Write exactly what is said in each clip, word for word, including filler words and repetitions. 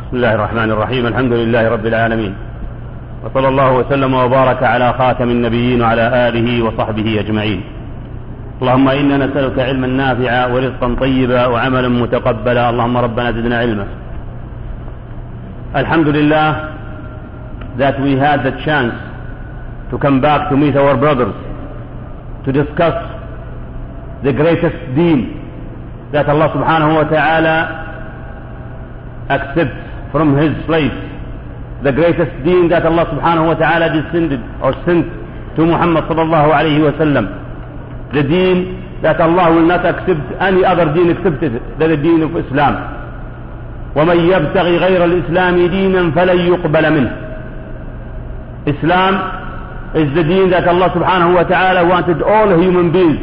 بسم الله الرحمن الرحيم. الحمد لله رب العالمين، وصلى الله وسلم وبارك على خاتم النبيين وعلى آله وصحبه أجمعين. اللهم إنا نسألك علما نافعا ورزقا طيبا وعملا متقبلا. اللهم ربنا زدنا علما. Alhamdulillah that we had the chance to come back to meet our brothers to discuss the greatest deen that Allah subhanahu wa ta'ala accepts from his slaves, the greatest deen that Allah subhanahu wa ta'ala descended or sent to Muhammad sallallahu alayhi wa sallam, the deen that Allah will not accept any other deen except the deen of Islam. وَمَنْ يَبْتَغِ غَيْرَ الْإِسْلَامِ دِينًا فَلَنْ يُقْبَلَ مِنْهُ. Islam is the deen that Allah subhanahu wa ta'ala wanted all human beings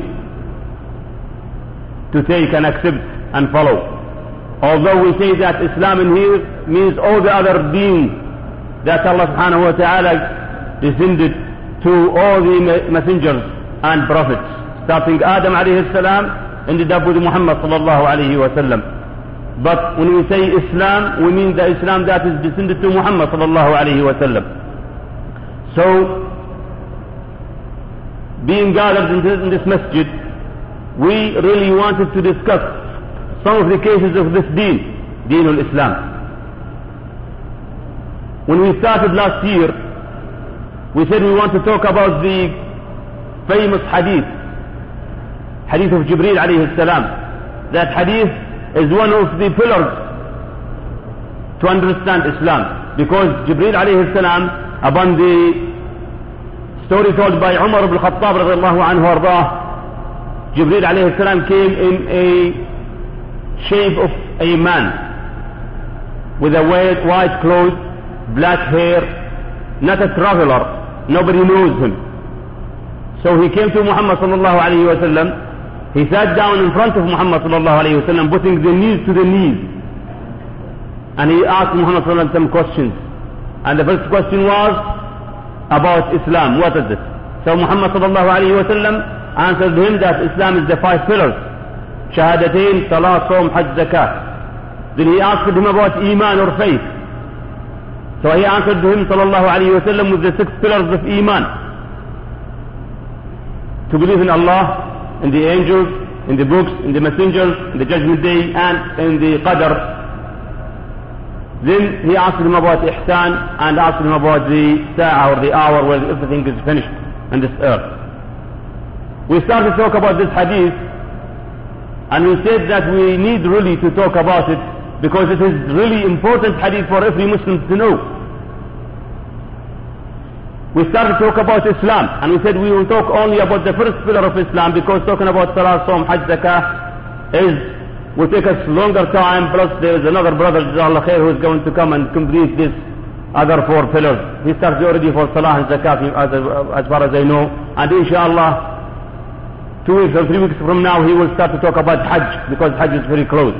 to take and accept and follow. Although we say that Islam in here means all the other deens that Allah subhanahu wa ta'ala descended to all the messengers and prophets, starting Adam alayhi salam, ended up with Muhammad sallallahu alayhi wa sallam. But when we say Islam, we mean the Islam that is descended to Muhammad sallallahu alayhi wa sallam. So, being gathered in this, in this masjid, we really wanted to discuss some of the cases of this deen, Deen al-Islam. When we started last year, we said we want to talk about the famous hadith, hadith of Jibreel alayhi salam. That hadith is one of the pillars to understand Islam, because Jibreel alayhi salam, upon the story told by Umar ibn Khattab radiyallahu anhu ardah, Jibreel alayhi salam came in a shape of a man with a white, white clothes, black hair, not a traveler, nobody knows him. So he came to Muhammad sallallahu alayhi wa sallam. He sat down in front of Muhammad sallallahu alayhi wa sallam, putting the knees to the knees, and he asked Muhammad sallallahu alayhi wa sallam some questions. And the first question was about Islam. What is it? So Muhammad sallallahu alayhi wa sallam answered him that Islam is the five pillars: Shahadatain, Salah, Sawm, Hajj, Zakat. Then he asked him about Iman or faith. So he answered him sallallahu alayhi wa sallam with the six pillars of Iman: to believe in Allah, in the angels, in the books, in the messengers, in the judgment day, and in the qadr. Then he asked him about ihsan, and asked him about the sa'a or the hour where everything is finished on this earth. We started to talk about this hadith, and we said that we need really to talk about it because it is really important hadith for every Muslim to know. We started to talk about Islam, and we said we will talk only about the first pillar of Islam, because talking about Salah, Sawm, Hajj, Zakah is, will take us longer time, plus there is another brother, Jazakallah Khair, who is going to come and complete this other four pillars. He started already for Salah and Zakah as, as far as I know, and inshallah two weeks or three weeks from now he will start to talk about Hajj, because Hajj is very close.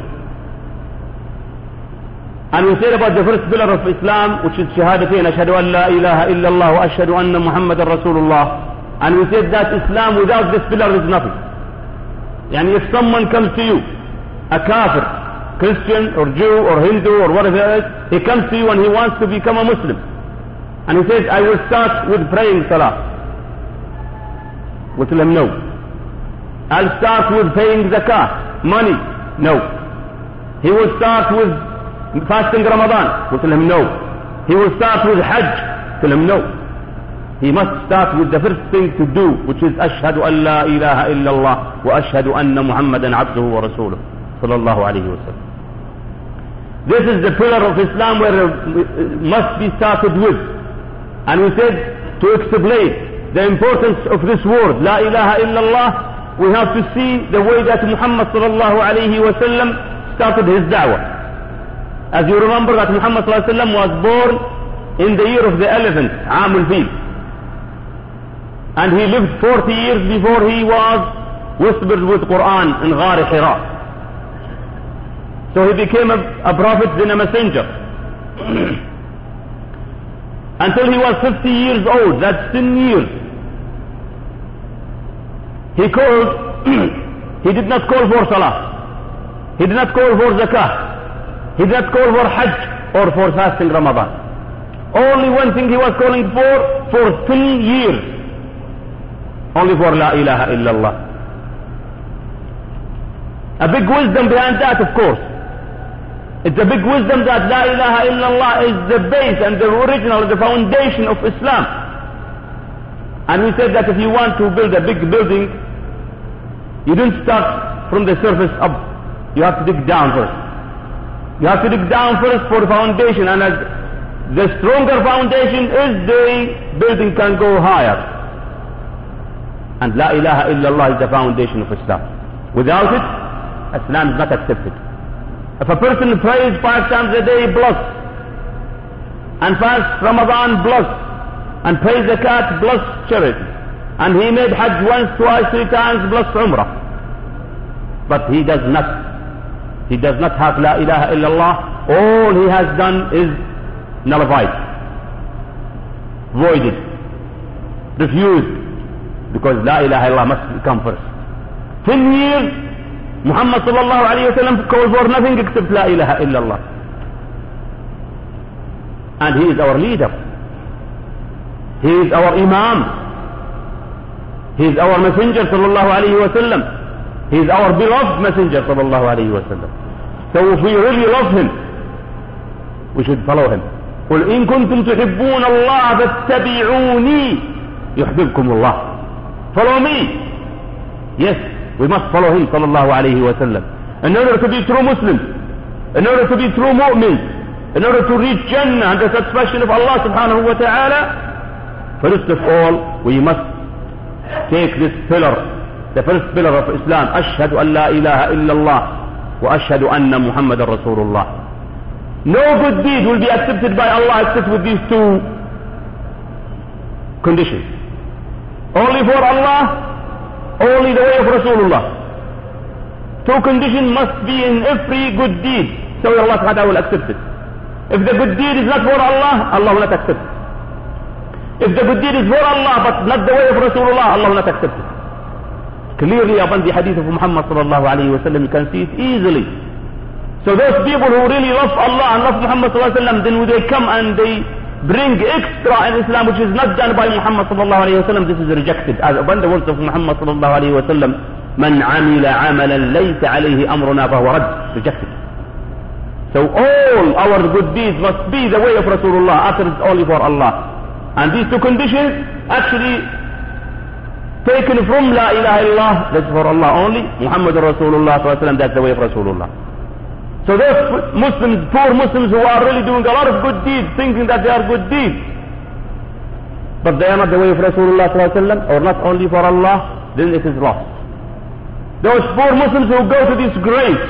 And we said about the first pillar of Islam, which is Shahadatain, Ashhadu an la ilaha illallah wa ashhadu anna Muhammadan Rasulullah. And we said that Islam without this pillar is nothing. Yani if someone comes to you, a kafir, Christian or Jew or Hindu or whatever it is, he comes to you and he wants to become a Muslim. And he says, I will start with praying Salah. We tell him no. I'll start with paying Zakah, money. No. He will start with fasting Ramadan. We tell him no. He will start with Hajj. Tell him no. He must start with the first thing to do, which is Ashhadu an la ilaha illallah wa ashhadu anna Muhammadan abduhu wa rasuluh sallallahu alayhi wa sallam. This is the pillar of Islam where it must be started with. And we said, to explain the importance of this word, la ilaha illallah, we have to see the way that Muhammad sallallahu alayhi wa sallam started his da'wah. As you remember that Muhammad sallallahu alayhi wa sallam was born in the year of the elephant, Aam al-Fil. And he lived forty years before he was whispered with Quran in Ghar Hira. So he became a, a prophet, then a messenger. Until he was fifty years old, that's ten years. He called, he did not call for Salah. He did not call for Zakah. He did not call for Hajj. or for fasting Ramadan. Only one thing he was calling for, for three years. Only for La ilaha illallah. A big wisdom behind that, of course. It's a big wisdom that La ilaha illallah is the base and the original, the foundation of Islam. And we said that if you want to build a big building, you don't start from the surface up. You have to dig down first. You have to dig down first for the foundation, and as the stronger foundation is, the building can go higher. And La ilaha illallah is the foundation of Islam. Without it, Islam is not accepted. If a person prays five times a day plus, and fasts Ramadan plus, and pays zakat plus charity, and he made Hajj once, twice, three times plus Umrah, but he does not, he does not have La ilaha illallah, all he has done is nullified, voided, refused, because La ilaha illallah must come first. Ten years Muhammad sallallahu alayhi wa sallam calls for nothing except La ilaha illallah. And he is our leader. He is our Imam. He is our messenger sallallahu alayhi wa sallam. He is our beloved messenger sallallahu alayhi wa sallam. So if we really love him, we should follow him. قل إن كنتم تحبون الله فاتبعوني يحببكم الله. Follow me. Yes, we must follow him sallallahu alayhi wa sallam. In order to be true Muslims, in order to be true mu'mins, in order to reach Jannah and the satisfaction of Allah subhanahu wa ta'ala, first of all, we must take this pillar, the first pillar of Islam, أشهد أن لا إله إلا الله وأشهد أن محمد رسول الله. No good deed will be accepted by Allah except with these two conditions. Only for Allah, only the way of Rasulullah. Two conditions must be in every good deed, so Allah subhanahu wa ta'ala will accept it. If the good deed is not for Allah, Allah will not accept it. If the good deed is for Allah but not the way of Rasulullah, Allah will not accept it. Clearly upon the hadith of Muhammad sallallahu alayhi wa sallam, you can see it easily. So those people who really love Allah and love Muhammad sallallahu alayhi wa sallam, then when they come and they bring extra in Islam which is not done by Muhammad sallallahu alayhi wa sallam, this is rejected. As upon the words of Muhammad sallallahu alayhi wa sallam, من عمل عملا ليس عليه أمرنا فهو رد. Rejected. So all our good deeds must be the way of Rasulullah, after it's only for Allah. And these two conditions actually taken from La ilaha illallah, that's for Allah only. Muhammad Rasulullah sallallahu alayhi wa sallam, that's the way of Rasulullah. So those Muslims, poor Muslims who are really doing a lot of good deeds, thinking that they are good deeds, but they are not the way of Rasulullah sallallahu alaihi wasallam, or not only for Allah, then it is lost. Those poor Muslims who go to these graves,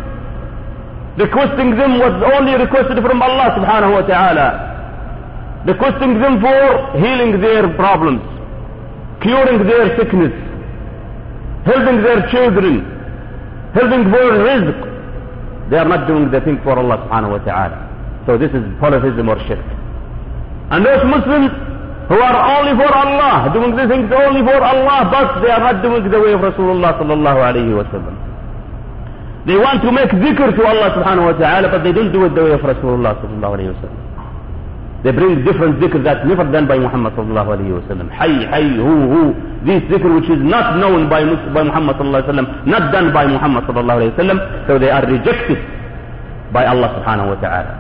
requesting them was only requested from Allah subhanahu wa ta'ala, requesting them for healing their problems, curing their sickness, helping their children, helping their rizq. They are not doing the thing for Allah subhanahu wa ta'ala. So this is polytheism or shirk. And those Muslims who are only for Allah, doing the things only for Allah, but they are not doing the way of Rasulullah sallallahu alayhi wa sallam. They want to make dhikr to Allah subhanahu wa ta'ala, but they don't do it the way of Rasulullah sallallahu alayhi wa sallam. They bring different dhikr that's never done by Muhammad sallallahu alayhi wa sallam. Hay, hay, hu, hu. This dhikr which is not known by, by Muhammad sallallahu alayhi wa sallam, not done by Muhammad sallallahu alayhi wa sallam, so they are rejected by Allah subhanahu wa ta'ala.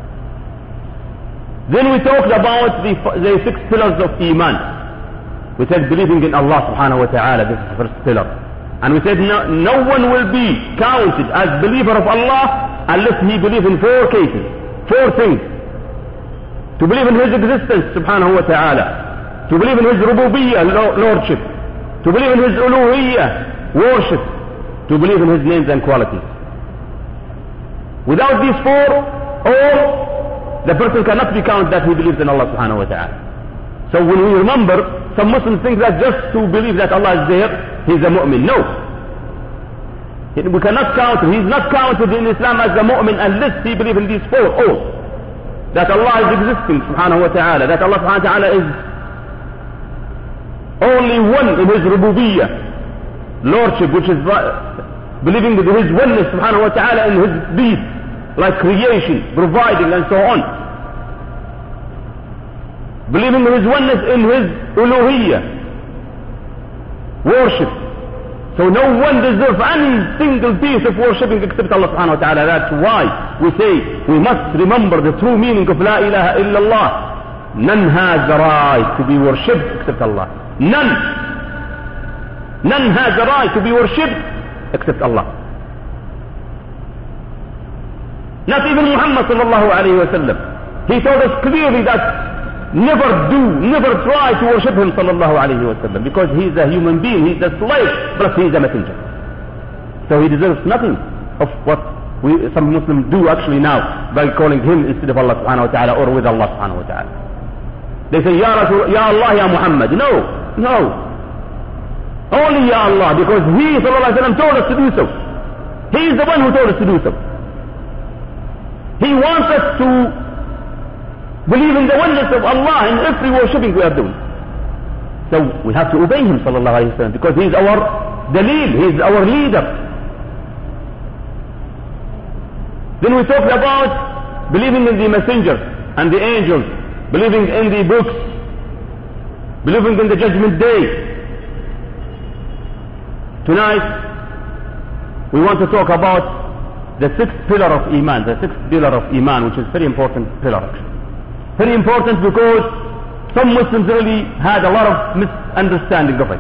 Then we talked about the, the six pillars of Iman. We said believing in Allah subhanahu wa ta'ala, this is the first pillar. And we said no, no one will be counted as believer of Allah unless he believes in four cases, four things. To believe in his existence subhanahu wa ta'ala, to believe in his rububiyyah, lordship, to believe in his uluhiyyah, worship, to believe in his names and qualities. Without these four, all, the person cannot be counted that he believes in Allah subhanahu wa ta'ala. So when we remember, some Muslims think that just to believe that Allah is there, he's a mu'min. No. We cannot count him. He's not counted in Islam as a mu'min unless he believes in these four, all. That Allah is existing subhanahu wa ta'ala, that Allah subhanahu wa ta'ala is only one in his rububiyyah, lordship, which is believing in his oneness subhanahu wa ta'ala in his deeds, like creation, providing and so on. Believing in His oneness, in His uluhiyyah, worship. So no one deserves any single piece of worshipping except Allah subhanahu wa ta'ala. That's why we say we must remember the true meaning of La ilaha illallah. None has the right to be worshipped except Allah. None. None has the right to be worshipped except Allah. Not even Muhammad sallallahu alayhi wa sallam. He told us clearly that never do, never try to worship him sallallahu alayhi wa sallam, because he is a human being, he is a slave, plus he is a messenger. So he deserves nothing of what we, some Muslims do actually now by calling him instead of Allah subhanahu wa ta'ala or with Allah subhanahu wa ta'ala. They say, Ya Rasul, Ya Allah, Ya Muhammad. No, no. Only Ya Allah, because he sallallahu alayhi wa sallam told us to do so. He is the one who told us to do so. He wants us to believe in the oneness of Allah in every worshipping we are doing. So we have to obey him sallallahu alayhi wa sallam, because he is our daleel, he is our leader. Then we talked about believing in the messengers and the angels, believing in the books, believing in the judgment day. Tonight we want to talk about the sixth pillar of Iman, the sixth pillar of Iman, which is very important pillar actually. Very important because some Muslims really had a lot of misunderstanding of it.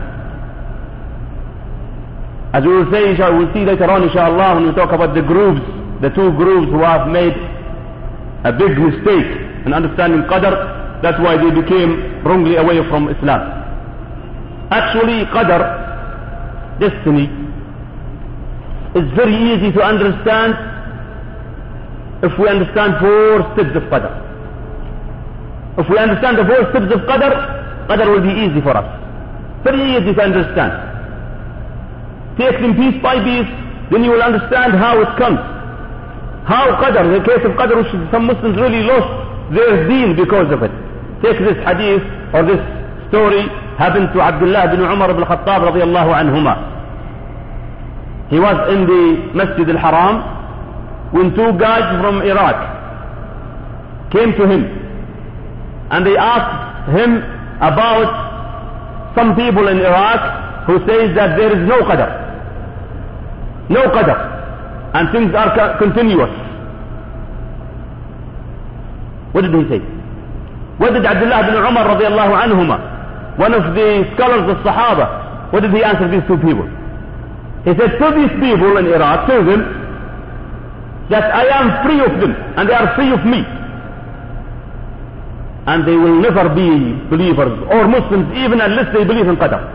As we will say, we'll see later on inshallah when we talk about the groups, the two groups who have made a big mistake in understanding Qadr. That's why they became wrongly away from Islam. Actually Qadr, destiny, is very easy to understand if we understand four steps of Qadr. If we understand the four steps of Qadr, Qadr will be easy for us. Very easy to understand. Take them piece by piece, then you will understand how it comes. How Qadr, in the case of Qadr, which some Muslims really lost their deen because of it. Take this hadith, or this story, happened to Abdullah bin Umar ibn Khattab radiyallahu anhuma. He was in the Masjid al-Haram when two guys from Iraq came to him. And they asked him about some people in Iraq who says that there is no Qadr. No Qadr. And things are co- continuous. What did he say? What did Abdullah bin Umar radiallahu anhuma, one of the scholars of Sahaba, what did he answer these two people? He said, to these people in Iraq, tell them that I am free of them and they are free of me. And they will never be believers or Muslims even unless they believe in Qadr.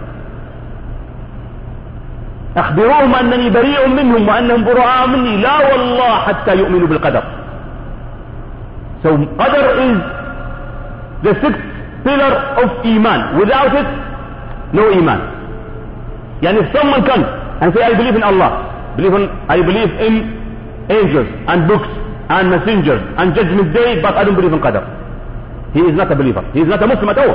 أخبروهم أنني بريء منهم وأنهم براء مني لا والله حتى يؤمنوا بالقدر. So Qadr is the sixth pillar of Iman. Without it, no Iman. Yani if someone comes and say, I believe in Allah, believe in, I believe in angels and books and messengers and judgment day, but I don't believe in Qadr, he is not a believer. He is not a Muslim at all.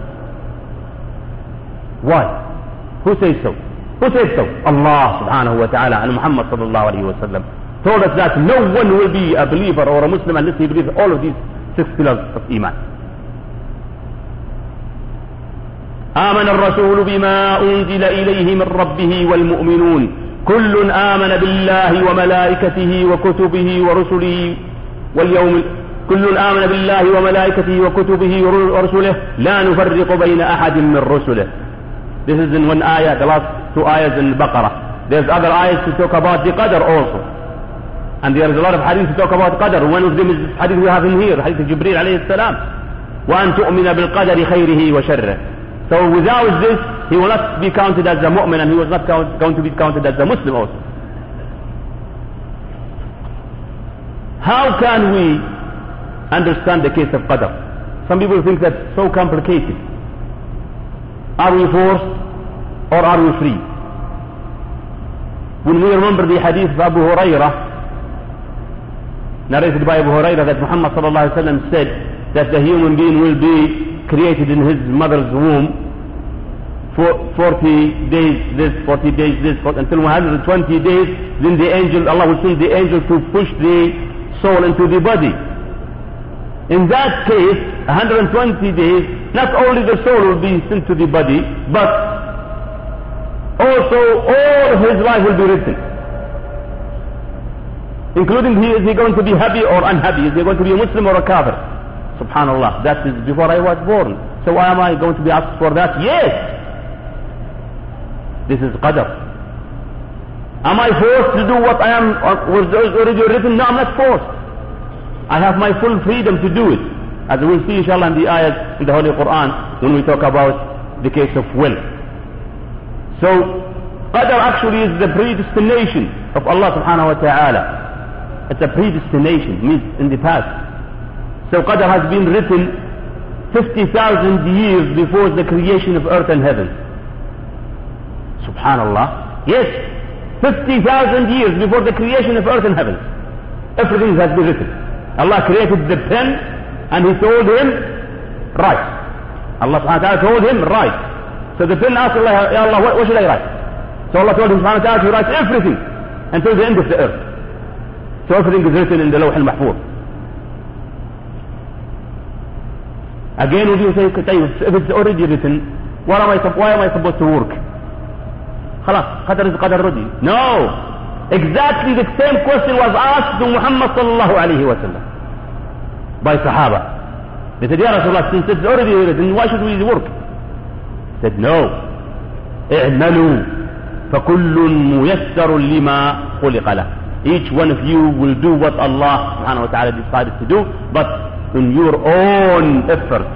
Why? Who says so? Who said so? Allah subhanahu wa ta'ala and Muhammad sallallahu alayhi wa sallam told us that no one will be a believer or a Muslim unless he believes all of these six pillars of Iman. آمن الرسول بما أنزل إليه من ربه والمؤمنون كل آمن بالله وملائكته وكتبه ورسله واليوم كل آمن بالله وملائكته وكتبه ورسله لا نفرق بين أحد من رسله. This is in one ayah, the last two ayahs in Baqarah. There's other ayahs to talk about the Qadr also. And there is a lot of hadith to talk about Qadr. One of them is this hadith we have in here, hadith of Jibreel alayhi salam. وَأَن تُؤْمِنَ بِالْقَدَرِ خَيْرِهِ وَشَرِّهِ. So without this, he will not be counted as a mu'min and he was not count, going to be counted as a Muslim also. How can we understand the case of Qadr? Some people think that's so complicated. Are we forced or are we free? When we remember the hadith of Abu Hurairah, narrated by Abu Hurairah, that Muhammad sallallahu alaihi wasallam said that the human being will be created in his mother's womb for forty days this, forty days this, until one hundred twenty days, then the angel, Allah will send the angel to push the soul into the body. In that case, one hundred twenty days, not only the soul will be sent to the body, but also all of his life will be written. Including he, is he going to be happy or unhappy? Is he going to be a Muslim or a kafir? Subhanallah, that is before I was born. So why am I going to be asked for that? Yes! This is qadr. Am I forced to do what I am, was already written? No, I'm not forced. I have my full freedom to do it. As we will see inshallah in the ayat in the Holy Quran when we talk about the case of will. So, qadr actually is the predestination of Allah subhanahu wa ta'ala. It's a predestination, means in the past. So qadr has been written fifty thousand years before the creation of earth and heaven. Subhanallah. Yes, fifty thousand years before the creation of earth and heaven. Everything has been written. Allah created the pen and he told him, write. Allah subhanahu wa ta'ala told him, write. So the pen asked Allah, Ya Allah, what, what should I write? So Allah told him subhanahu wa ta'ala to write everything until the end of the earth. So everything is written in the Lawh al-Mahfuz. Again, would you say, if it's already written, what am I, why am I supposed to work? Khalas, qadr is qadr already. No! Exactly the same question was asked to Muhammad sallallahu alayhi wa sallam by Sahaba. They said, Ya Rasulullah, since it's already written, why should we work? He said, no. اعملوا فكل ميسر لما خلق له. Each one of you will do what Allah subhanahu wa ta'ala decided to do, but in your own efforts.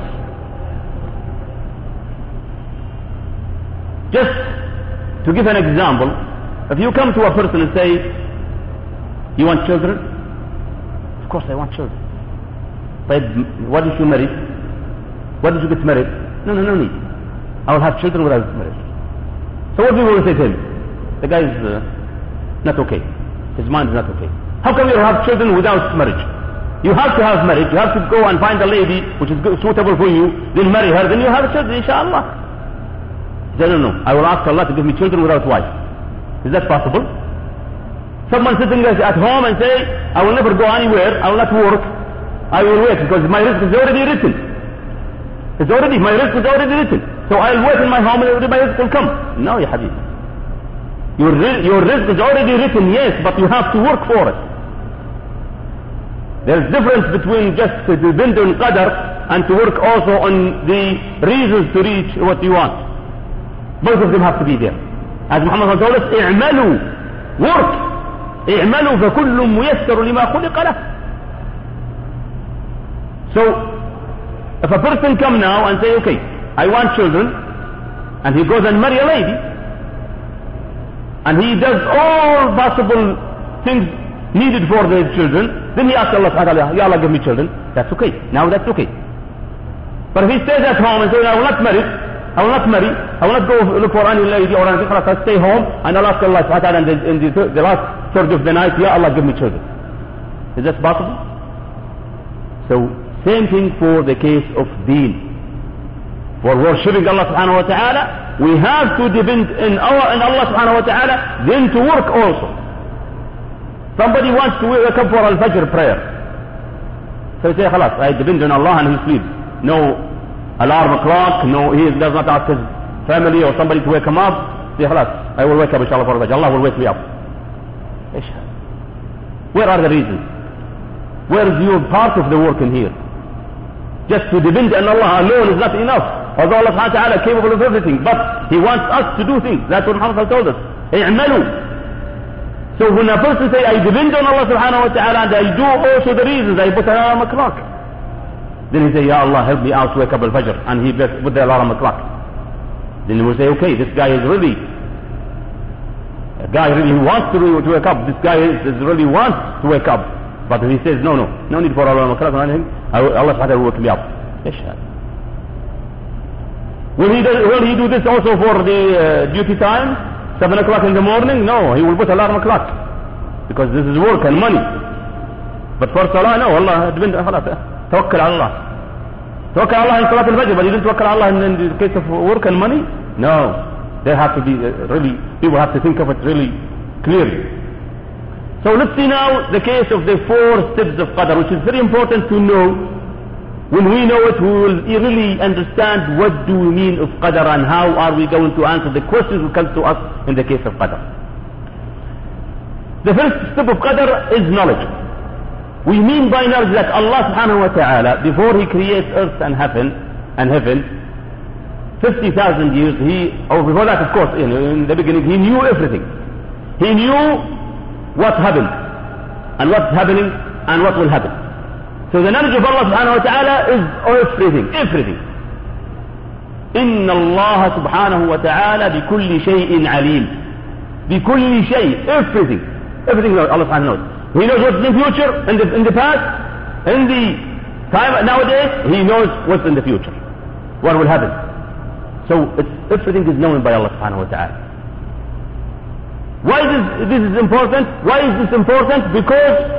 Just to give an example, if you come to a person and say, you want children? Of course I want children. But why did you marry? Why did you get married? No, no, no need. I will have children without marriage. So what people will say to him? The guy is uh, not okay. His mind is not okay. How come you have children without marriage? You have to have marriage. You have to go and find a lady which is good, suitable for you, then marry her, then you have children, inshallah. He said, no, no, I will ask Allah to give me children without wife. Is that possible? Someone sitting at home and say, I will never go anywhere, I will not work, I will wait because my risk is already written. It's already, my risk is already written. So I'll wait in my home and my risk will come. No, ya Habib. Your, your risk is already written, yes, but you have to work for it. There's difference between just to depend on qadr and to work also on the reasons to reach what you want. Both of them have to be there. As Muhammad told us, اعملوا, work. اعملوا فكل ميسر لما خلق له. So, if a person come now and say, okay, I want children, and he goes and marry a lady, and he does all possible things needed for the children, then he asks Allah subhanahu wa ta'ala, Ya Allah, give me children. That's okay. Now that's okay. But if he stays at home and says, I will not marry, I will not marry, I will not go look for any lady or anything, I'll stay home and I'll ask Allah subhanahu wa ta'ala in, the, in the, the last third of the night, Ya Allah, give me children. Is that possible? So, same thing for the case of deen. For worshipping Allah subhanahu wa ta'ala, we have to depend in, our, in Allah subhanahu wa ta'ala, then to work also. Somebody wants to wake up for Al-Fajr prayer. So he says, khalas, I depend on Allah and he sleeps. No alarm clock, no, he does not ask his family or somebody to wake him up. Say, khalas, I will wake up inshallah for Al-Fajr. Allah will wake me up. Where are the reasons? Where is your part of the work in here? Just to depend on Allah alone is not enough. Although Allah subhanahu wa ta'ala is capable of everything, but He wants us to do things. That's what Muhammad told us. اعملوا. So when a person say, I depend on Allah subhanahu wa ta'ala and I do also the reasons, I put an alarm clock. Then he say, Ya Allah, help me out to wake up al-Fajr. And he put the alarm clock. Then he will say, okay, this guy is really, a guy really wants to, to wake up. This guy is, is really wants to wake up. But if he says, no, no, no need for alarm clock or anything, Allah subhanahu wa ta'ala will wake me up. Will he, do, will he do this also for the uh, duty time? Seven o'clock in the morning? No, he will put alarm clock. Because this is work and money. But for salah, no, Allah, tawakkal Allah. Tawakkal Allah in Salat al-Fajr, but you didn't tawakkal Allah in, in the case of work and money? No. They have to be uh, really, people have to think of it really clearly. So let's see now the case of the four steps of Qadr, which is very important to know. When we know it, we will really understand what do we mean of Qadr and how are we going to answer the questions that come to us in the case of Qadr. The first step of Qadr is knowledge. We mean by knowledge that Allah subhanahu wa ta'ala, before He creates earth and heaven, and heaven, fifty thousand years, He, or before that of course, you know, in the beginning, He knew everything. He knew what happened, and what's happening, and what will happen. So the knowledge of Allah subhanahu wa ta'ala is everything, everything. إن الله سبحانه وتعالى بكل شيء عليم. بكل شيء, everything. Everything Allah subhanahu knows. He knows what's in the future, in the, in the past, in the time nowadays, He knows what's in the future. What will happen. So it's, everything is known by Allah subhanahu wa ta'ala. Why is this, this is important? Why is this important? Because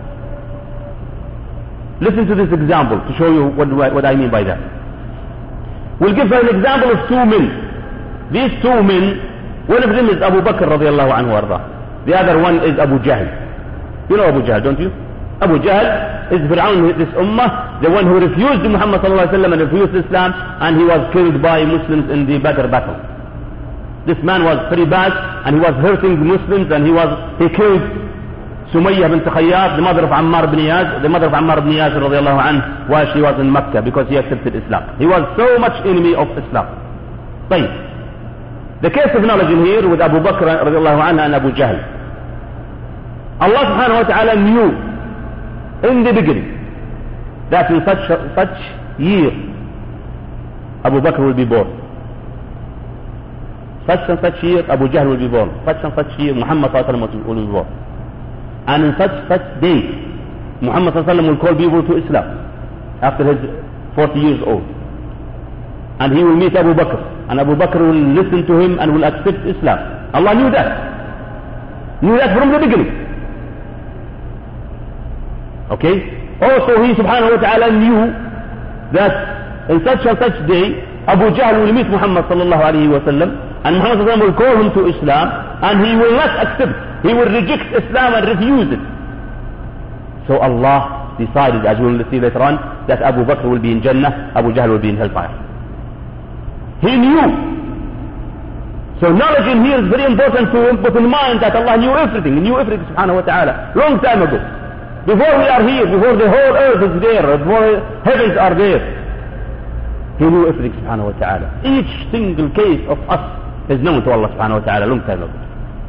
listen to this example to show you what, what I mean by that. We'll give an example of two men. These two men, one of them is Abu Bakr radiallahu anhu arda. The other one is Abu Jahl. You know Abu Jahl, don't you? Abu Jahl is Fir'aun, this ummah, the one who refused Muhammad sallallahu alaihi wasallam and refused Islam, and he was killed by Muslims in the Badr battle. This man was very bad, and he was hurting Muslims, and he was, he killed Sumayyah bint Khayyat, the mother of Ammar ibn Yasir, the mother of Ammar ibn Yasir radiallahu anhu, while she was in Mecca, because he accepted Islam. He was so much enemy of Islam. طيب. The case of knowledge in here with Abu Bakr radiallahu anhu and Abu Jahl. Allah subhanahu wa ta'ala knew in the beginning that in such, such year Abu Bakr will be born. Such and such year Abu Jahl will be born. Such and such year Muhammad sallallahu alaihi wasallam will be born. And in such such day Muhammad sallallahu alaihi wasallam will call people to Islam after his forty years old. And he will meet Abu Bakr, and Abu Bakr will listen to him and will accept Islam. Allah knew that. Knew that from the beginning. Okay? Also He subhanahu wa ta'ala knew that in such and such day Abu Jahl will meet Muhammad sallallahu alaihi wasallam, and Muhammad sallallahu alaihi wasallam will call him to Islam, and he will not accept. He will reject Islam and refuse it. So Allah decided, as we will see later on, that Abu Bakr will be in Jannah, Abu Jahl will be in hellfire. He knew. So knowledge in here is very important to put in mind that Allah knew everything. He knew everything subhanahu wa ta'ala. Long time ago. Before we are here, before the whole earth is there, before heavens are there, He knew everything subhanahu wa ta'ala. Each single case of us is known to Allah subhanahu wa ta'ala long time ago.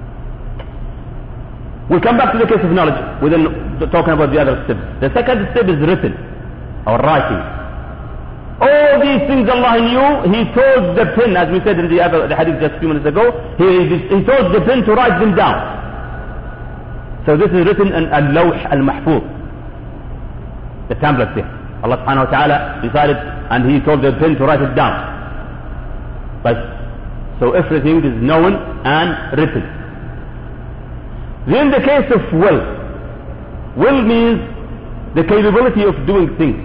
We'll come back to the case of knowledge within talking about the other steps. The second step is written or writing. All these things Allah knew. He told the pen, as we said in the other the hadith just a few minutes ago, he, he told the pen to write them down. So this is written in al-lawh al-mahfuz, the tablet there. Allah subhanahu wa ta'ala decided, and He told the pen to write it down. But so everything is known and written. Then the case of will. Will means the capability of doing things.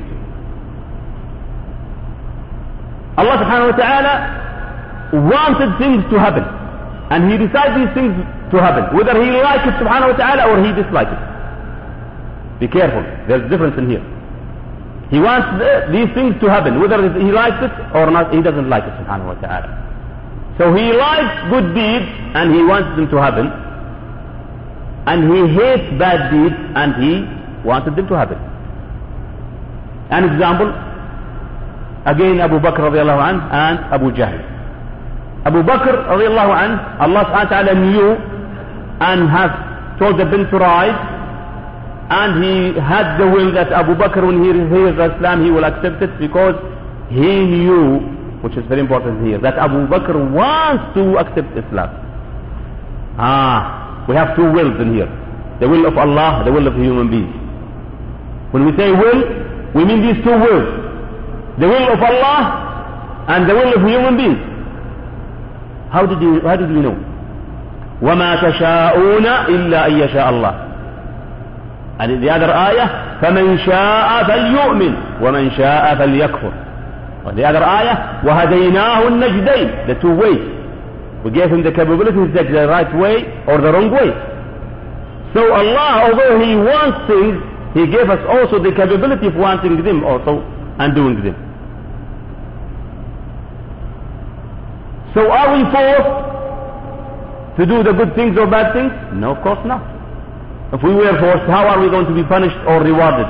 Allah subhanahu wa ta'ala wanted things to happen, and He decided these things to happen, whether He likes it subhanahu wa ta'ala or He dislikes it. Be careful, there's a difference in here. He wants the, these things to happen, whether He likes it or not. He doesn't like it subhanahu wa ta'ala. So He likes good deeds and He wants them to happen, and He hates bad deeds and He wanted them to happen. An example, again Abu Bakr radiallahu anhu and Abu Jahl. Abu Bakr radiallahu anhu, Allah subhanahu wa ta'ala knew and has told the pen to write, and he had the will that Abu Bakr, when he hears Islam, he will accept it, because he knew, which is very important here, that Abu Bakr wants to accept Islam. Ah, we have two wills in here. The will of Allah, the will of human beings. When we say will, we mean these two wills. The will of Allah and the will of human beings. How did you, how did you know? وَمَا تَشَاءُونَ إِلَّا أَن يَشَاءَ اللَّهُ. And in the other ayah, فَمَنْ شَاءَ فَلْيُؤْمِنْ وَمَنْ شَاءَ فَلْيَكْفُرْ. And the other ayah, وَهَدَيْنَاهُ النَّجْدَيْنِ. The two ways. We gave him the capabilities, that the right way or the wrong way. So Allah, although He wants things, He gave us also the capability of wanting them also and doing them. So are we forced to do the good things or bad things? No, of course not. If we were forced, how are we going to be punished or rewarded?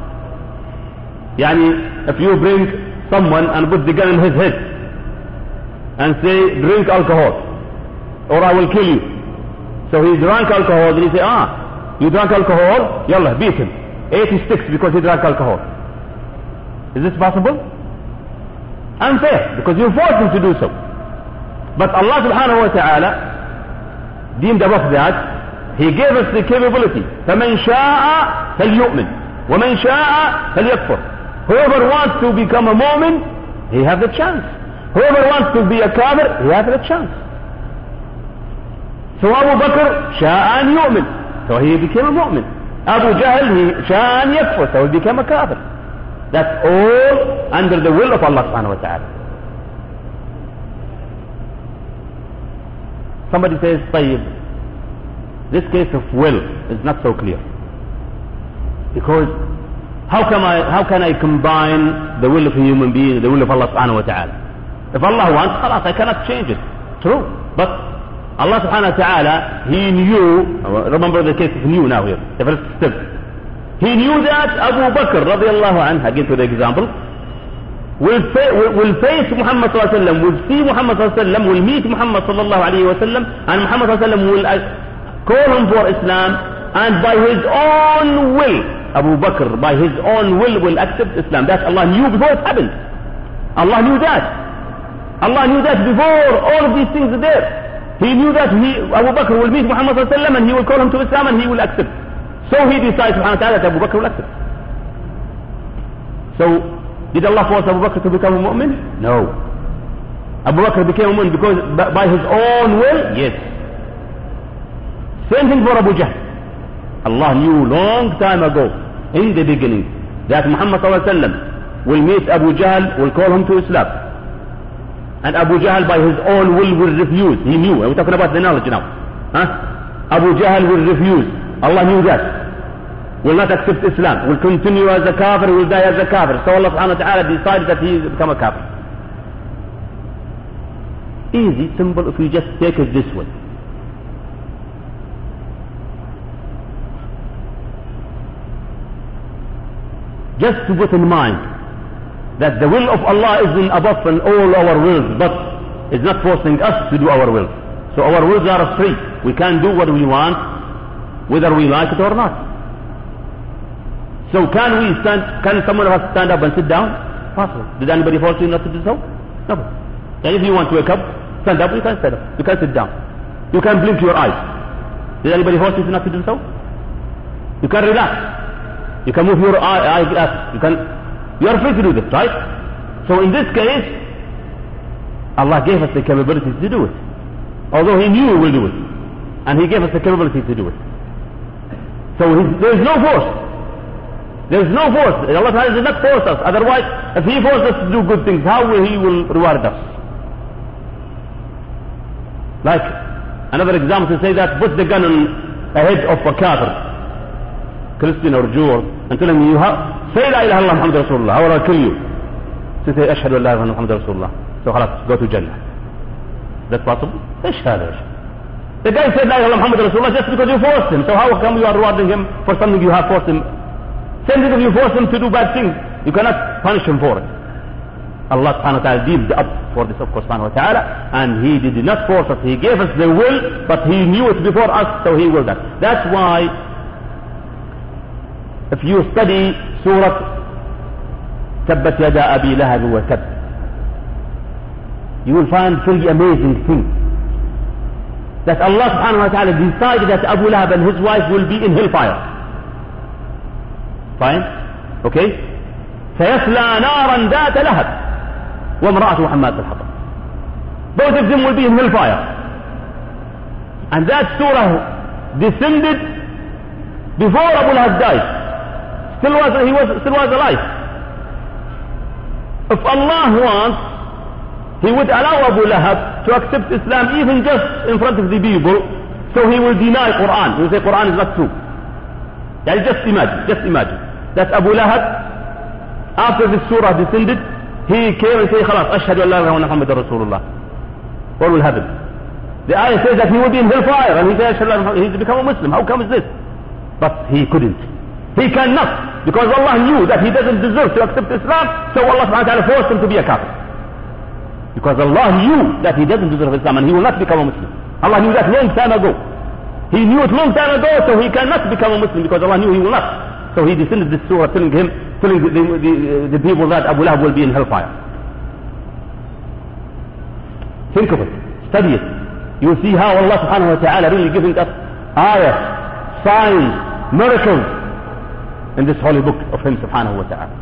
Yani, if you bring someone and put the gun in his head and say, drink alcohol or I will kill you. So he drank alcohol, then you say, ah, you drank alcohol, yallah, beat him. eighty sticks because he drank alcohol. Is this possible? Unfair, because you forced him to do so. But Allah subhanahu wa ta'ala deemed above that, He gave us the capability. فَمَنْ شَاءَ فَلْيُؤْمِنْ وَمَنْ شَاءَ فَلْيَكْفُرْ. Whoever wants to become a mu'min, he has the chance. Whoever wants to be a kafir, he has the chance. So Abu Bakr شاء أن يؤمن, so he became a mu'min. Abu Jahl, he شاء أن يكفر, so he became a kafir. That's all under the will of Allah subhanahu wa ta'ala. Somebody says, طيب, this case of will is not so clear. Because how can I, how can I combine the will of a human being and the will of Allah subhanahu wa ta'ala? If Allah wants, خلاص, I cannot change it. True. But Allah subhanahu wa ta'ala, He knew, remember the case of knew now here, the first step. He knew that Abu Bakr radiallahu anhu, again to the example, will, fa- will, will face Muhammad sallallahu alayhi wa sallam, will see Muhammad sallallahu alayhi wa sallam, will meet Muhammad sallallahu alayhi wa sallam, and Muhammad sallallahu alayhi wa sallam will uh, call him for Islam, and by his own will, Abu Bakr, by his own will, will accept Islam. That Allah knew before it happened. Allah knew that. Allah knew that before all of these things are there. He knew that he, Abu Bakr will meet Muhammad sallallahu alayhi wa sallam, and he will call him to Islam, and he will accept. So he decides subhanahu wa ta'ala that Abu Bakr will accept. So, did Allah force Abu Bakr to become a mu'min? No. Abu Bakr became a mu'min because by his own will? Yes. Same thing for Abu Jahl. Allah knew long time ago, in the beginning, that Muhammad sallallahu alayhi wa sallam will meet Abu Jahl, will call him to Islam. And Abu Jahl by his own will will refuse. He knew. We're talking about the knowledge now. Huh? Abu Jahl will refuse. Allah knew that. Will not accept Islam. Will continue as a kafir. Will die as a kafir. So Allah subhanahu wa ta'ala decided that he will become a kafir. Easy, simple if you just take it this way. Just to put in mind that the will of Allah is in above in all our wills, but it's not forcing us to do our will. So our wills are free. We can do what we want, whether we like it or not. So can we stand, can someone of us stand up and sit down? Possible. Did anybody force you not to do so? No. And if you want to wake up, stand up, you can stand up. You can sit down. You can blink your eyes. Did anybody force you not to do so? You can relax. You can move your eye, eyeglass. You can, you are free to do this, right? So in this case, Allah gave us the capability to do it. Although He knew we will do it. And He gave us the capability to do it. So there is no force. There is no force. Allah Ta'ala did not force us. Otherwise, if He forced us to do good things, how will He will reward us? Like, another example to say that, put the gun on the head of a kafir, Christian or Jew, and tell him, you have, say La ilaha illallah Muhammad Rasulullah, or I'll kill you. So say, Ashhadu an la ilaha illallah Muhammad Rasulullah. So khalas, go to Jannah. That's possible? Ish hada ish. The guy said La ilaha illallah Muhammad Rasulullah just because you forced him. So how come you are rewarding him for something you have forced him? Same thing if you force him to do bad things, you cannot punish him for it. Allah subhanahu wa ta'ala deemed up for this, of course, subhanahu wa ta'ala, and He did not force us. He gave us the will, but He knew it before us, so He willed that. That's why, if you study Surah تبت يدا أبي لهب وتب, you will find very amazing thing. That Allah subhanahu wa ta'ala decided that Abu Lahab and his wife will be in hellfire. Fine? Okay? سيصلى نارا ذات لهب وامرأته حمالة الحطب. Both of them will be in hellfire. And that surah descended before Abu Lahab died. Still was, he was, still was alive. If Allah wants, He would allow Abu Lahab to accept Islam even just in front of the people, So he will deny Quran. He will say Quran is not true. Yani just imagine, just imagine. That Abu Lahab, after this surah descended, he came and said, خلاص, أشهد أن لا إله إلا الله محمد رسول الله. What will happen? The ayah says that he will be in hellfire, and he says, he's become a Muslim. How come is this? But he couldn't. He cannot, because Allah knew that he doesn't deserve to accept Islam, so Allah subhanahu wa ta'ala forced him to be a kafir. Because Allah knew that he doesn't deserve Islam, and he will not become a Muslim. Allah knew that long time ago. He knew it long time ago, so he cannot become a Muslim, because Allah knew he will not. So he descended this surah telling him, telling the, the, the, the people that Abu Lahab will be in hellfire. Think of it. Study it. You will see how Allah subhanahu wa ta'ala really giving us ayahs, signs, miracles in this holy book of him subhanahu wa ta'ala.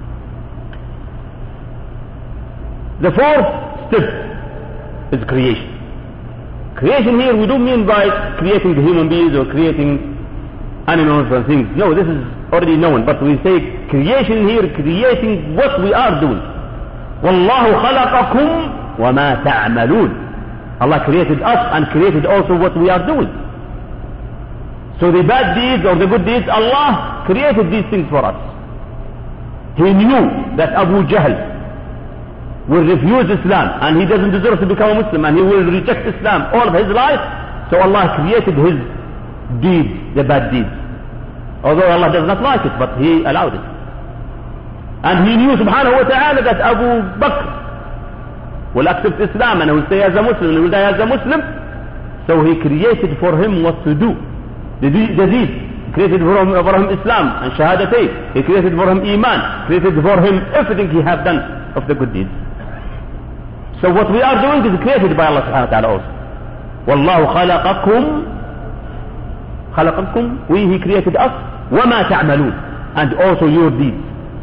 The fourth step is creation. Creation here we don't mean by creating the human beings or creating animals and things. No, this is already known, but we say creation here, creating what we are doing. وَاللَّهُ خَلَقَكُمْ وَمَا تَعْمَلُونَ. Allah created us and created also what we are doing. So the bad deeds or the good deeds, Allah created these things for us. He knew that Abu Jahl will refuse Islam and he doesn't deserve to become a Muslim and he will reject Islam all of his life. So Allah created his deeds, the bad deeds. Although Allah does not like it, but he allowed it. And he knew subhanahu wa ta'ala that Abu Bakr will accept Islam and he will stay as a Muslim and he will die as a Muslim. So he created for him what to do. The, the deeds. He created for him, for him Islam and Shahadatay. He created for him Iman. Created for him everything he had done of the good deeds. So what we are doing is created by Allah subhanahu wa ta'ala also. وَاللَّهُ خَلَقَكُمْ خَلَقَكُمْ. We, he created us. وَمَا تَعْمَلُونَ. And also your deeds.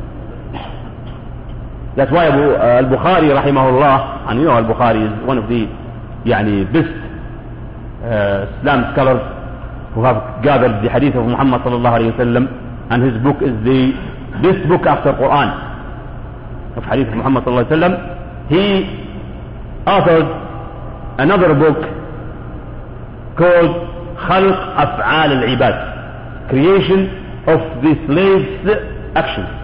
That's why Abu, uh, Al-Bukhari rahimahullah, and you know Al-Bukhari is one of the يعني, best uh, Islam scholars who have gathered the hadith of Muhammad sallallahu alayhi wa sallam, and his book is the best book after Quran of hadith of Muhammad sallallahu alayhi wa sallam. He authored another book called Khalq Af'al al-Ibad, creation of the slaves' actions.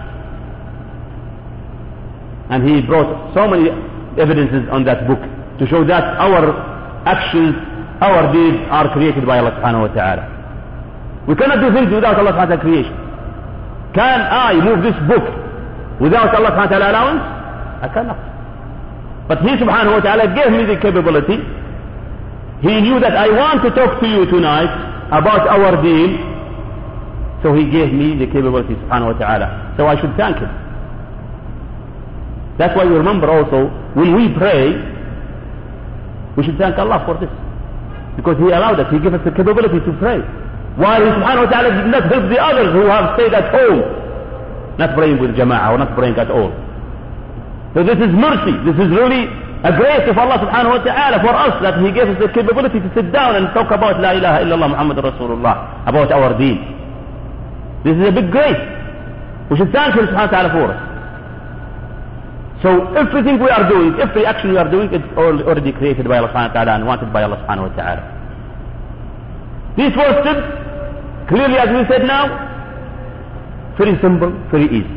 And he brought so many evidences on that book to show that our actions, our deeds are created by Allah subhanahu wa ta'ala. We cannot do things without Allah subhanahu wa ta'ala creation. Can I move this book without Allah subhanahu wa ta'ala allowance? I cannot. But he subhanahu wa ta'ala gave me the capability. He knew that I want to talk to you tonight about our deen. So he gave me the capability subhanahu wa ta'ala. So I should thank him. That's why we remember also, when we pray, we should thank Allah for this. Because He allowed us, He gave us the capability to pray. While He subhanahu wa ta'ala did not help the others who have stayed at home, not praying with jama'ah or not praying at all. So this is mercy. This is really a grace of Allah subhanahu wa ta'ala for us, that He gave us the capability to sit down and talk about La ilaha illallah Muhammad Rasulullah, about our deen. This is a big grace. We should thank Him subhanahu wa ta'ala for us. So everything we are doing, every action we are doing, it's already created by Allah subhanahu wa ta'ala and wanted by Allah subhanahu wa ta'ala. These four steps, clearly as we said now, very simple, very easy.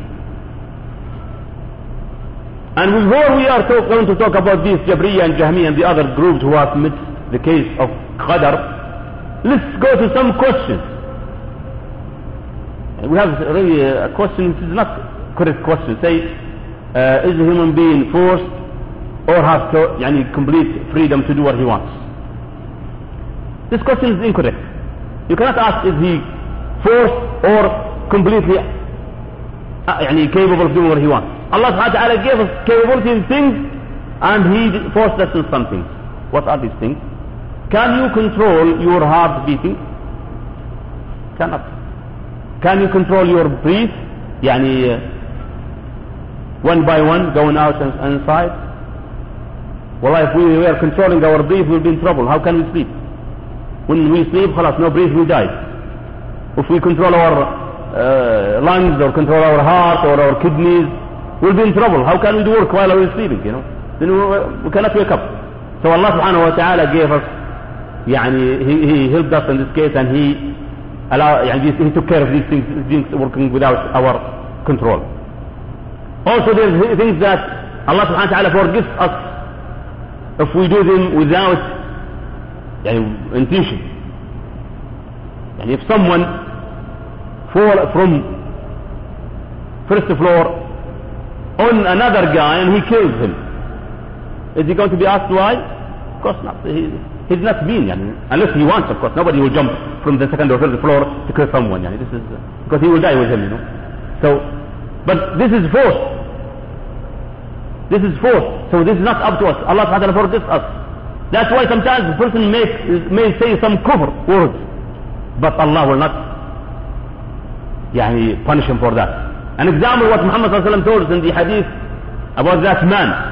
And before we are talk, going to talk about these Jabriya and Jahmiya and the other groups who have mixed the case of Qadr, let's go to some questions. We have really a question which is not correct question. Say, Uh, is a human being forced or has to, yani, complete freedom to do what he wants? This question is incorrect. You cannot ask is he forced or completely uh, yani, capable of doing what he wants. Allah subhanahu wa ta'ala gave us capability in things and He forced us in some things. What are these things? Can you control your heart beating? Cannot. Can you control your breath? Yani, uh, one by one, going out and inside? Well, if we were controlling our breath, we'll be in trouble. How can we sleep? When we sleep, khalas, no breath, we die. If we control our uh, lungs or control our heart or our kidneys, we'll be in trouble. How can we do work while we're sleeping, you know? Then we, we cannot wake up. So Allah subhanahu wa ta'ala gave us يعني he, he helped us in this case and he allow, يعني, he took care of these things, things working without our control. Also there are things that Allah subhanahu wa ta'ala forgives us if we do them without يعني, intention. And if someone fall from first floor on another guy and he kills him, is he going to be asked why? Of course not. He, he's not been, yani, unless he wants, of course. Nobody will jump from the second or third floor to kill someone. Yani. This is, uh, because he will die with him, you know. So, but this is forced. This is forced. So this is not up to us. Allah subhanahu wa ta'ala forgives us. That's why sometimes the person may, may say some kufr words, but Allah will not yani, punish him for that. An example what Muhammad sallallahu alaihi wasallam told us in the hadith about that man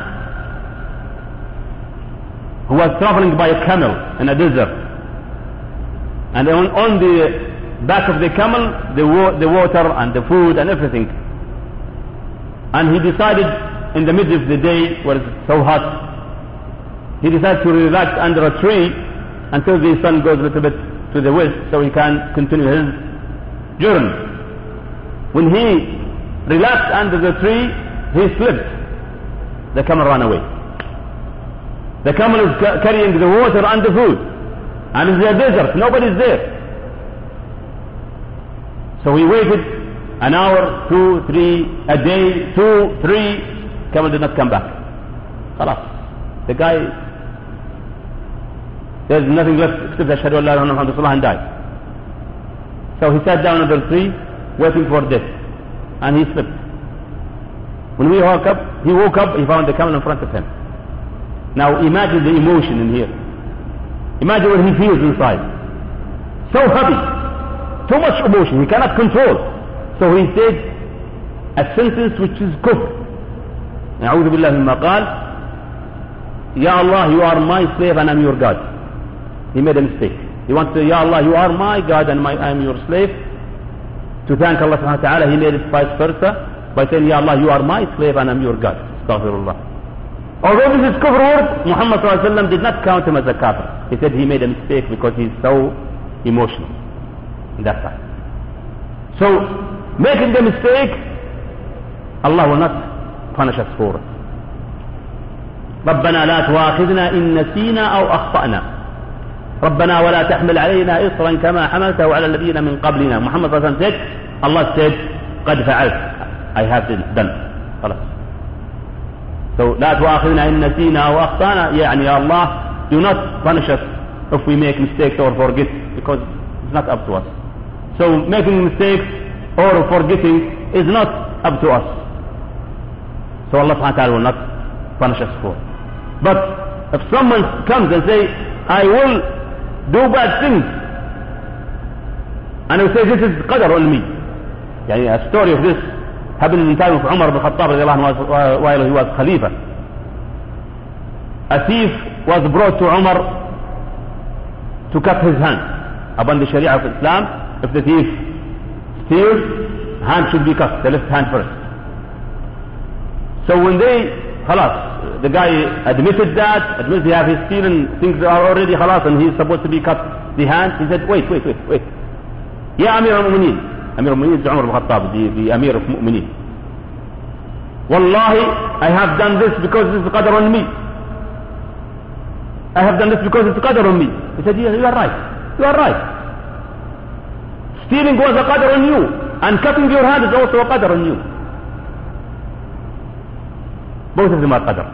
who was traveling by a camel in a desert, and on, on the back of the camel the, wa the water and the food and everything, and he decided in the middle of the day where it's so hot, he decided to relax under a tree until the sun goes a little bit to the west so he can continue his journey. When he relaxed under the tree, he slipped. The camel ran away. The camel is ca carrying the water and the food, and it's a desert, nobody's there. So he waited an hour, two, three, a day, two, three, camel did not come back. Khalas. The guy, there's nothing left except Ashhadu an la ilaha illallah Muhammadur Rasulullah, and died. So he sat down under the tree waiting for death, and he slept. When we woke up, he woke up, he found the camel in front of him. Now imagine the emotion in here. Imagine what he feels inside. So happy. So much emotion. He cannot control. So he said a sentence which is kufr. A'udhu billahi mimma qal. Ya Allah, you are my slave and I am your God. He made a mistake. He wants to say, Ya Allah, you are my God and my, I am your slave. To thank Allah subhanahu wa ta'ala, he made it vice versa by saying, Ya Allah, you are my slave and I am your God. Astaghfirullah. Although this is kufr word, Muhammad sallallahu alaihi wasallam did not count him as a kafir. He said he made a mistake because he's so emotional. That's right. So, making the mistake, Allah will not punish us for it. ربنا لا تواخذنا إن نسينا أو أخطأنا ربنا ولا تحمل علينا إصرا كما حملته على الذين من قبلنا. Muhammad sallallahu alaihi wasallam said, Allah said, قد فعلت, I have done. خلاص. So لا تواخذنا إن نسينا أو أخطأنا, يعني Ya Allah, do not punish us if we make mistakes or forget, because it's not up to us. So making mistakes or forgetting is not up to us. So Allah subhanahu wa ta'ala will not punish us for. But if someone comes and say, I will do bad things, and he say this is qadar on me. يعني a story of this happened in the time of Umar ibn Khattab while he was Khalifa. A thief was brought to Umar to cut his hand. Upon the Sharia of Islam, if the thief steals, hand should be cut, the left hand first. So when they, khalas, the guy admitted that, admitted he have his stealing, things are already khalas and he's supposed to be cut the hand, he said, wait, wait, wait, wait. Ya Amir al-Mu'mineen. Amir al-Mu'mineen is Umar ibn Khattab, the, the Amir of Mu'mineen. Wallahi, I have done this because this is qadar on me. I have done this because it's qadar on me. He said, yes, you are right. You are right. Stealing was a qadar on you, and cutting your hand is also a qadar on you. Both of them are qadar.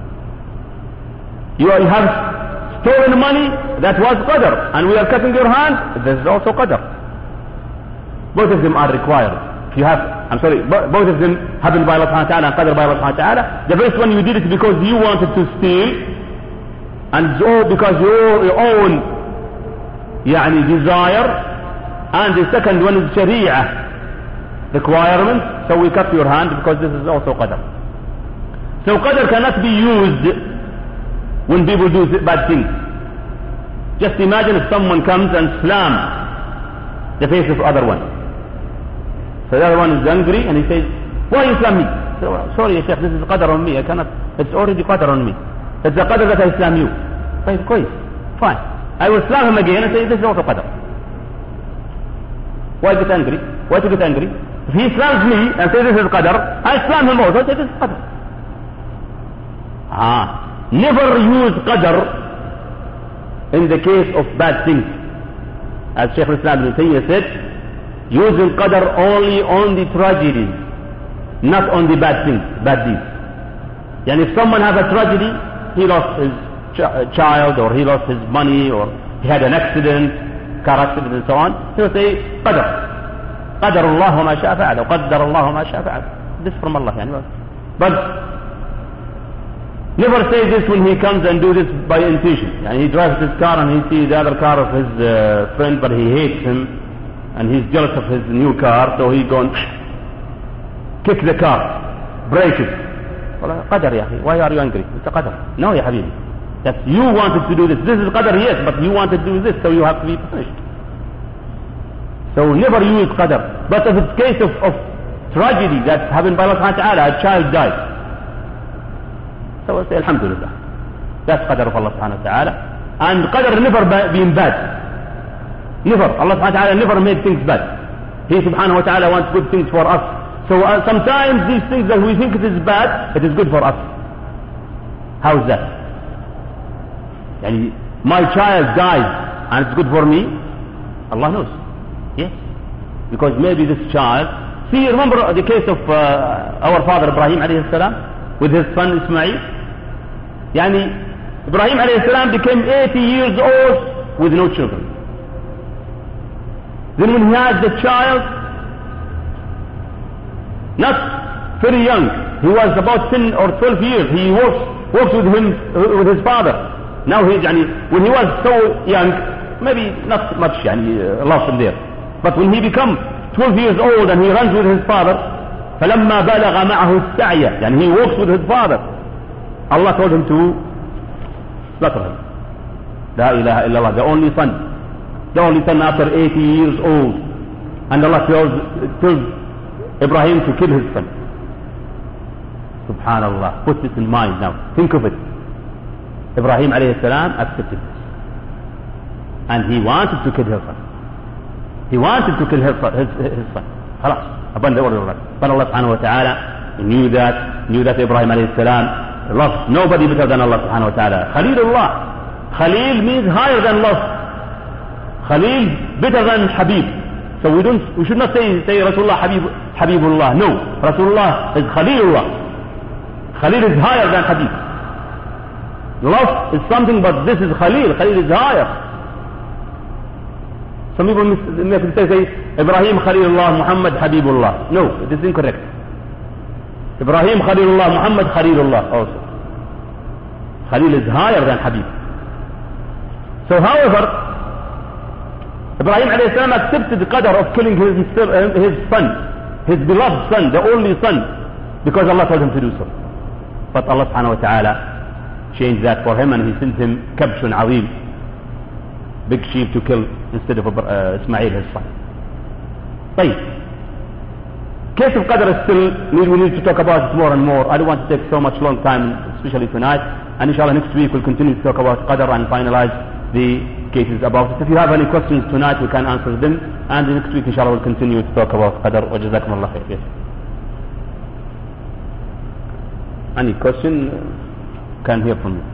You have stolen money, that was qadar, and we are cutting your hand, this is also qadar. Both of them are required. If you have, I'm sorry, both of them happened by Allah subhanahu wa ta'ala and qadar by Allah subhanahu wa ta'ala. The first one you did it because you wanted to steal, and so because your, your own يعني desire, and the second one is sharia requirement, so we cut your hand because this is also qadar. So qadar cannot be used when people do bad things. Just imagine if someone comes and slams the face of the other one. So the other one is angry and he says, why you slam me? So, sorry Sheikh, this is qadar on me, I cannot, it's already qadar on me. It's the qadar that I slam you. Fine, quiet, fine. I will slam him again and say, this is also qadr. Why get angry? Why to get angry? If he slams me and says this is qadr, I slam him also and say this is qadr. Ah, never use qadr in the case of bad things. As Shaykh al-Islam ibn Taymiyyah said, using qadr only on the tragedies, not on the bad things, bad deeds. And if someone has a tragedy, he lost his ch- child, or he lost his money, or he had an accident, car accident and so on, he will say, qadr. قدر الله ما شاء فعل وقدر الله ما شاء فعل. This from Allah. Yani. But never say this when he comes and do this by intention. Yani he drives his car and he sees the other car of his uh, friend, but he hates him and he's jealous of his new car, so he goes kick the car, break it. قدر يا أخي. Why are you angry? It's a qadr. No يا حبيبي. That you wanted to do this. This is qadr, yes, but you wanted to do this, so you have to be punished. So never use qadr. But if it's a case of, of tragedy that happened by Allah subhanahu wa ta'ala, a child died, so we'll say alhamdulillah. That's qadr of Allah subhanahu wa ta'ala. And qadr never been bad. Never. Allah subhanahu wa ta'ala never made things bad. He subhanahu wa ta'ala wants good things for us. So uh, sometimes these things that we think it is bad, it is good for us. How is that? Yani, my child dies and it's good for me. Allah knows. Yes. Because maybe this child, see, remember the case of uh, our father Ibrahim alayhi salam with his son Ismail. Yani, Ibrahim alayhi salam became eighty years old with no children. Then when he had the child, not very young, he was about ten or twelve years, he works, works with him, with his father. Now he, yani, when he was so young, maybe not much yani, lost him there. But when he becomes twelve years old and he runs with his father, فَلَمَّا بَلَغَ مَعَهُ السَّعْيَ, and he walks with his father, Allah told him to slaughter him. La ilaha illallah, the only son. The only son after eighty years old. And Allah tells, tells Ibrahim to kill his son. Subhanallah. Put this in mind now. Think of it. Ibrahim alayhi salam accepted this. And he wanted to kill his son. He wanted to kill his, his, his son. Khalas. Upon the order of Allah. But Allah subhanahu wa ta'ala knew that, knew that Ibrahim alayhi salam loved nobody better than Allah subhanahu wa ta'ala. Khalilullah. Khalil means higher than love. Khalil better than Habib. So we don't, we should not say, say Rasulullah Habib, Habibullah. No. Rasulullah is Khalilullah. Khalil is higher than Habib. Love is something, but this is Khalil. Khalil is higher. Some people may say, say Ibrahim Khalilullah, Muhammad Habibullah. No, it is incorrect. Ibrahim Khalilullah, Muhammad Khalilullah also. Khalil is higher than Habib. So however, Ibrahim alayhi salam accepted the qadr of killing his, his son, his beloved son, the only son, because Allah told him to do so. But Allah subhanahu wa ta'ala changed that for him and he sent him kabshun azim, big sheep to kill instead of uh, Ismail his son. طيب. Case of qadr is still, we need to talk about it more and more. I don't want to take so much long time, especially tonight. And inshallah next week we'll continue to talk about qadr and finalize the cases about it. If you have any questions tonight, we can answer them. And next week inshallah we'll continue to talk about qadr. Wa jazakumullah khair. Yes. Any question? Can hear from you.